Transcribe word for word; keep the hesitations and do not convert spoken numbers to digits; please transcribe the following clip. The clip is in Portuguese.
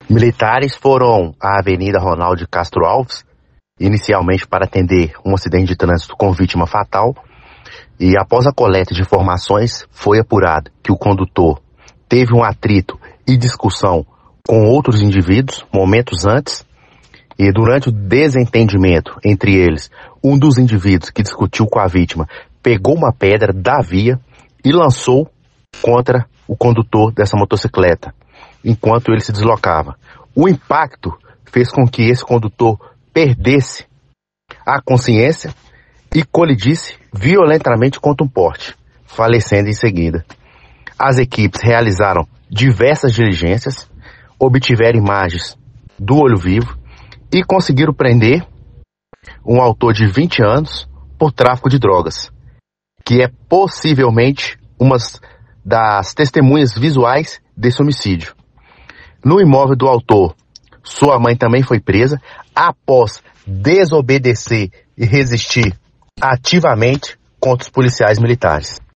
Militares foram à Avenida Ronaldo de Castro Alves, inicialmente para atender um acidente de trânsito com vítima fatal, e após a coleta de informações, foi apurado que o condutor teve um atrito e discussão com outros indivíduos momentos antes, e durante o desentendimento entre eles, um dos indivíduos que discutiu com a vítima pegou uma pedra da via e lançou contra o condutor dessa motocicleta, enquanto ele se deslocava. O impacto fez com que esse condutor perdesse a consciência e colidisse violentamente contra um poste, falecendo em seguida. As equipes realizaram diversas diligências, obtiveram imagens do olho vivo e conseguiram prender um autor de vinte anos por tráfico de drogas, que é possivelmente uma das testemunhas visuais desse homicídio. No imóvel do autor, sua mãe também foi presa após desobedecer e resistir ativamente contra os policiais militares.